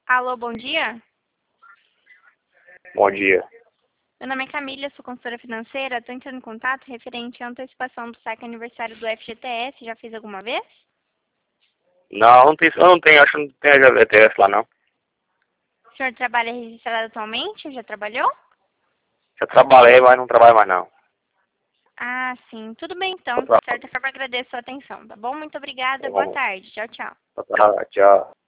Alô, bom dia. Bom dia. Meu nome é Camila, sou consultora financeira. Estou entrando em contato referente à antecipação do saque aniversário do FGTS. Já fez alguma vez? Não, eu não tenho, acho que não tem a GVTS lá não. O senhor trabalha registrado atualmente? Já trabalhou? Já trabalhei, mas não trabalho mais não. Ah, sim. Tudo bem então. Tá, De certa forma, agradeço a sua atenção, tá bom? Muito obrigada. tá Boa bom. tarde. Tchau, tchau. Tá, tchau.